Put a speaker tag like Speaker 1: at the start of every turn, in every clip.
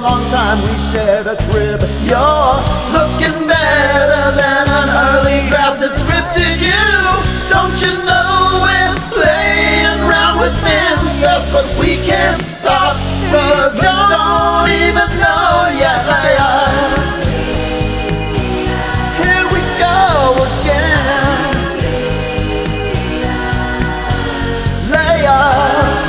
Speaker 1: long time we shared a crib. You're looking better than an early draft that scripted you. Don't you know we're playing around with incest, but we can't stop, 'cause we don't even know yet. Here we go again. Leia.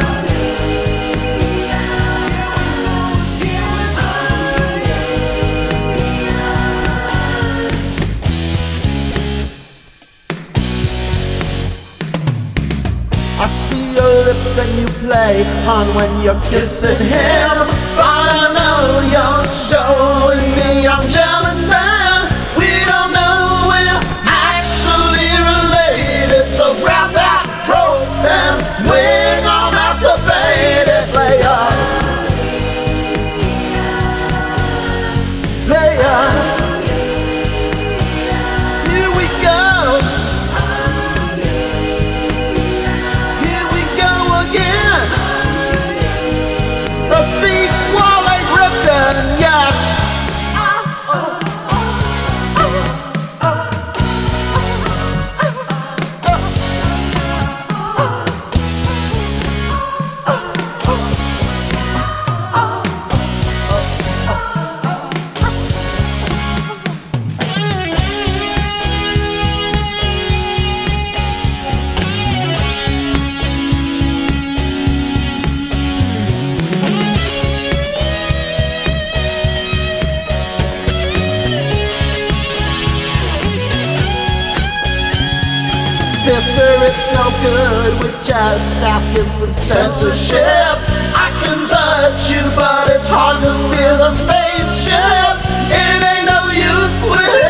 Speaker 1: I see your lips and you play on when you're kissing him, but I know you're showing me I'm jealous then. We don't know we're actually related, so grab that rope and swing or masturbate it. Leia, Leia, here we go. Sister, it's no good, we're just asking for censorship. I can touch you, but it's hard to steal a spaceship. It ain't no use with